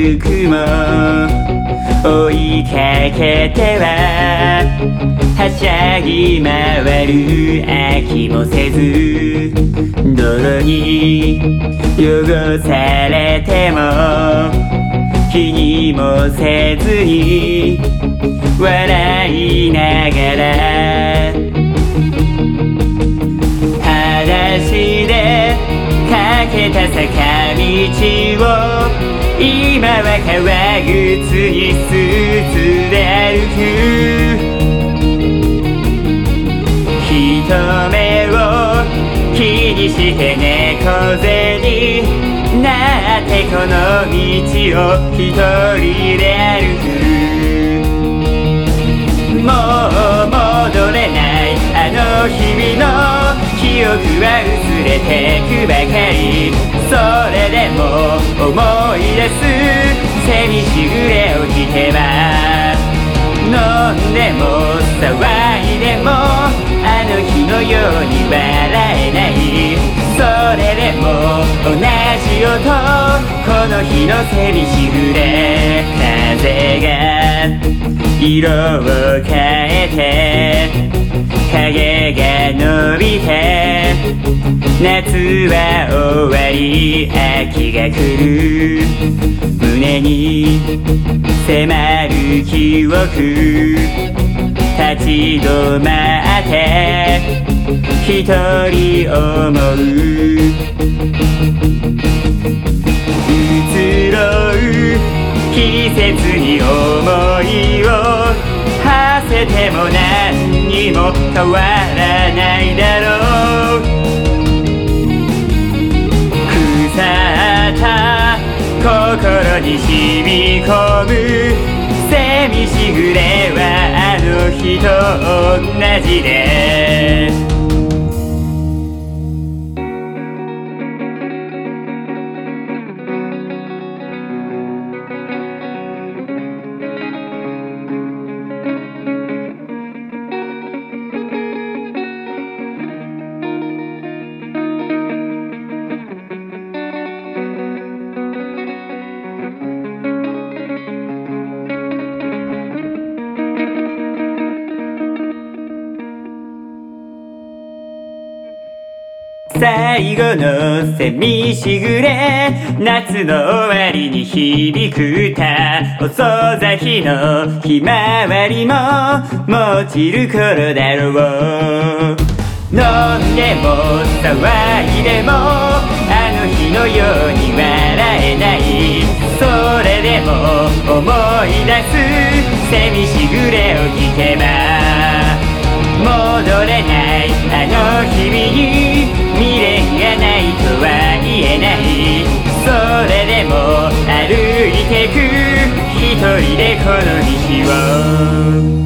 る雲追いかけてははしゃぎ回る飽きもせず泥に汚されても気にもせずに笑いながら裸足でかけた坂道を今は革靴にスーツで歩く人目を気にして猫背になってこの道を一人で歩くもう戻れないあの日々の記憶は薄れてくばかりそれでも思い出す蝉しぐれを聞けば飲んでも騒いでもあの日のように笑えないそれでも同じ音この日の蝉しぐれ風が色を変えて影が伸びて夏は終わり秋が来る胸に迫る記憶立ち止まって一人思う移ろう季節に思いを馳せても何にも変わらないだろう腐った心に染み込む蝉しぐれはあの日と同じで最後の蝉しぐれ夏の終わりに響く歌遅咲きのひまわりももちる頃だろう飲んでも騒いでもあの日のように笑えないそれでも思い出す蝉しぐれを聞けば戻れないあの日々に未練がないとは言えないそれでも歩いてく一人でこの道を